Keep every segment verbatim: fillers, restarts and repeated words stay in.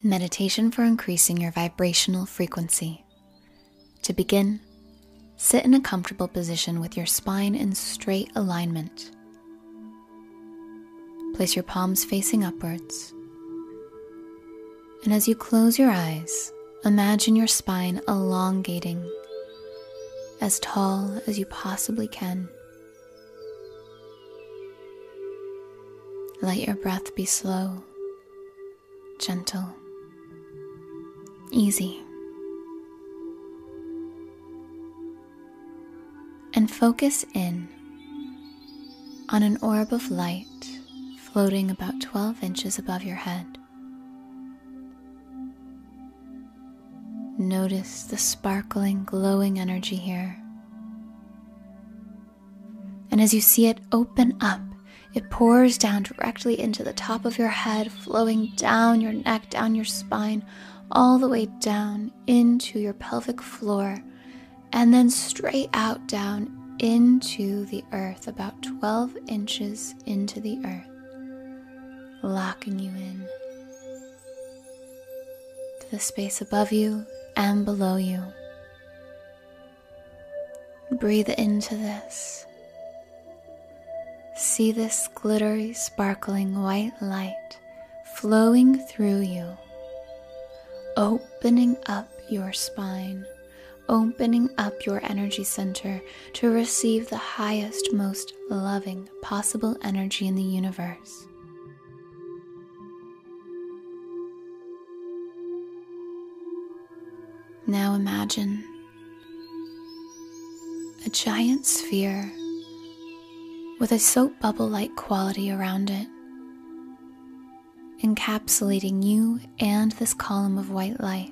Meditation for increasing your vibrational frequency. To begin, sit in a comfortable position with your spine in straight alignment. Place your palms facing upwards. And as you close your eyes, imagine your spine elongating as tall as you possibly can. Let your breath be slow, gentle, easy. And focus in on an orb of light floating about twelve inches above your head. Notice the sparkling, glowing energy here. And as you see it open up, it pours down directly into the top of your head, flowing down your neck, down your spine, all the way down into your pelvic floor, and then straight out down into the earth, about twelve inches into the earth, locking you in to the space above you and below you. Breathe into this. See this glittery, sparkling white light flowing through you, opening up your spine, opening up your energy center to receive the highest, most loving possible energy in the universe. Now imagine a giant sphere with a soap bubble-like quality around it, encapsulating you and this column of white light.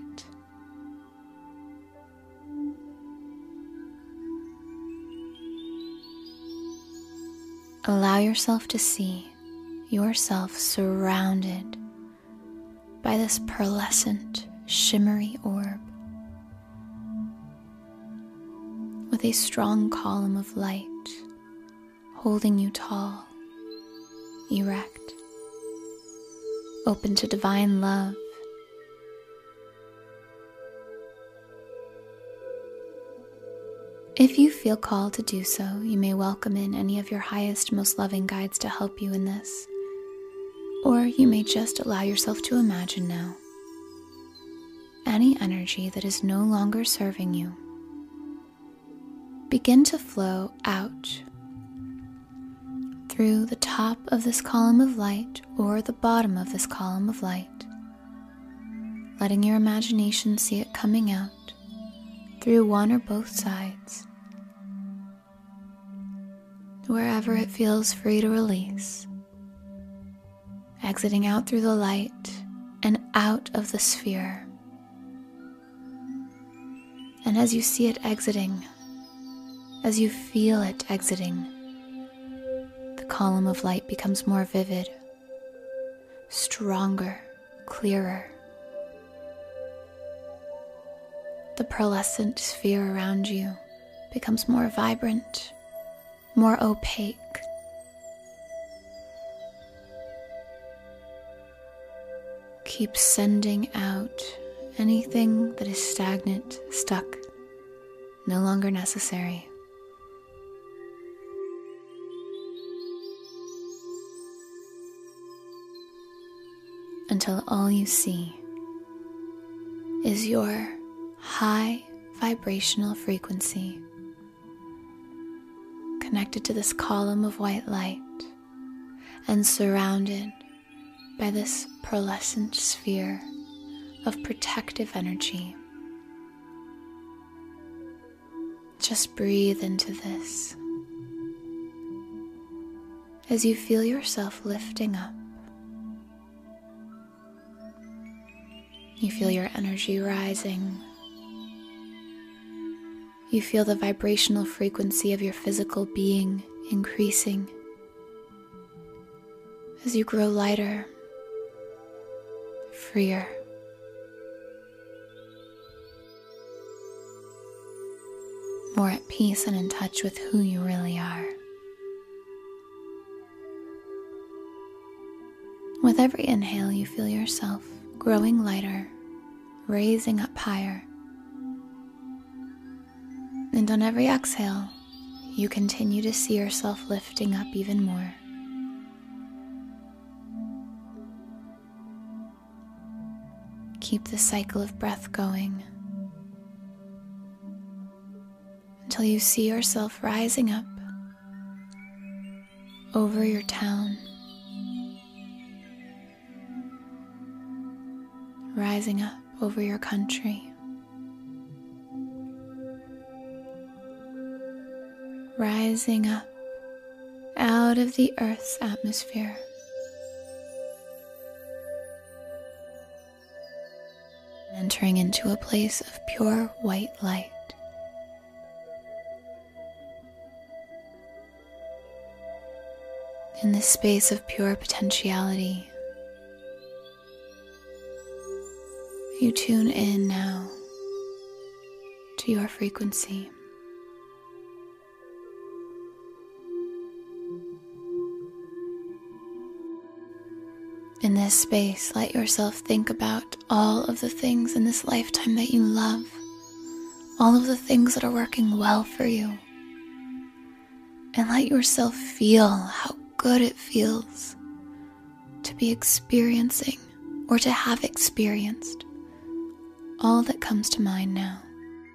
Allow yourself to see yourself surrounded by this pearlescent, shimmery orb with a strong column of light holding you tall, erect, open to divine love. If you feel called to do so, you may welcome in any of your highest, most loving guides to help you in this, or you may just allow yourself to imagine now any energy that is no longer serving you begin to flow out through the top of this column of light or the bottom of this column of light, letting your imagination see it coming out through one or both sides, wherever it feels free to release, exiting out through the light and out of the sphere. And as you see it exiting, as you feel it exiting, the column of light becomes more vivid, stronger, clearer. The pearlescent sphere around you becomes more vibrant, more opaque. Keep sending out anything that is stagnant, stuck, no longer necessary. Until all you see is your high vibrational frequency connected to this column of white light and surrounded by this pearlescent sphere of protective energy. Just breathe into this as you feel yourself lifting up. You feel your energy rising. You feel the vibrational frequency of your physical being increasing as you grow lighter, freer, more at peace and in touch with who you really are. With every inhale, you feel yourself growing lighter, raising up higher. And on every exhale, you continue to see yourself lifting up even more. Keep the cycle of breath going until you see yourself rising up over your town, rising up over your country, rising up out of the Earth's atmosphere. Entering into a place of pure white light. In this space of pure potentiality, you tune in now to your frequency. In this space, let yourself think about all of the things in this lifetime that you love, all of the things that are working well for you, and let yourself feel how good it feels to be experiencing or to have experienced all that comes to mind now.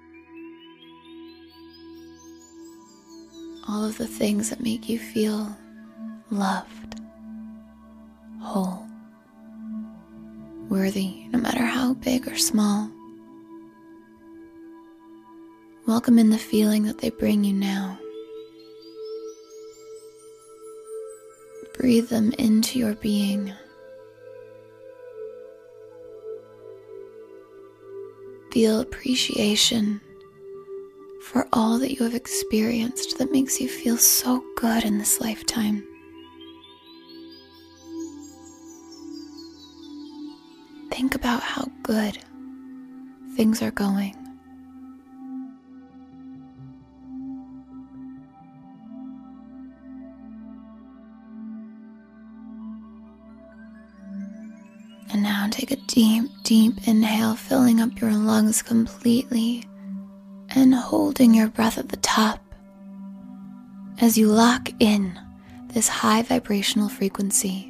All of the things that make you feel loved, whole, worthy, no matter how big or small. Welcome in the feeling that they bring you now. Breathe them into your being. Feel appreciation for all that you have experienced that makes you feel so good in this lifetime. Think about how good things are going. And now take a deep, deep inhale, filling up your lungs completely and holding your breath at the top as you lock in this high vibrational frequency.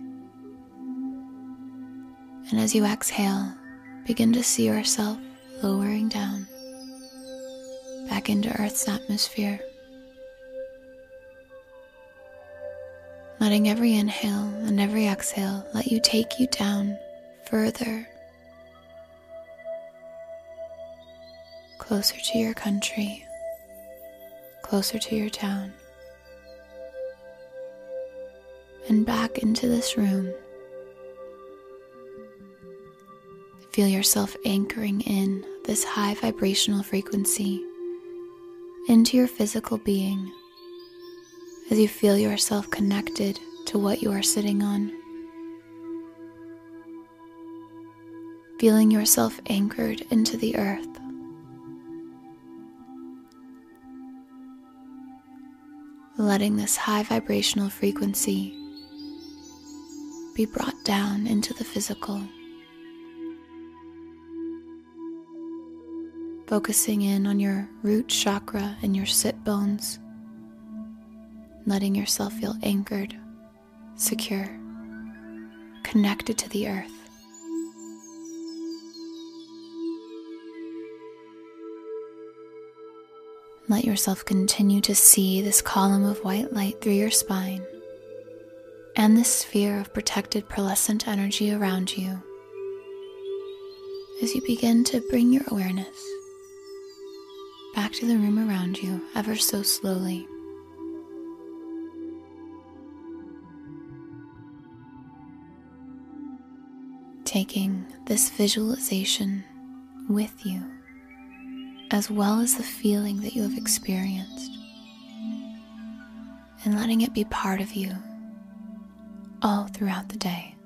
And as you exhale, begin to see yourself lowering down back into Earth's atmosphere. Letting every inhale and every exhale let you take you down further, closer to your country, closer to your town, and back into this room. Feel yourself anchoring in this high vibrational frequency into your physical being as you feel yourself connected to what you are sitting on. Feeling yourself anchored into the earth. Letting this high vibrational frequency be brought down into the physical. Focusing in on your root chakra and your sit bones, letting yourself feel anchored, secure, connected to the earth. Let yourself continue to see this column of white light through your spine and this sphere of protected pearlescent energy around you as you begin to bring your awareness back to the room around you ever so slowly. Taking this visualization with you, as well as the feeling that you have experienced, and letting it be part of you all throughout the day.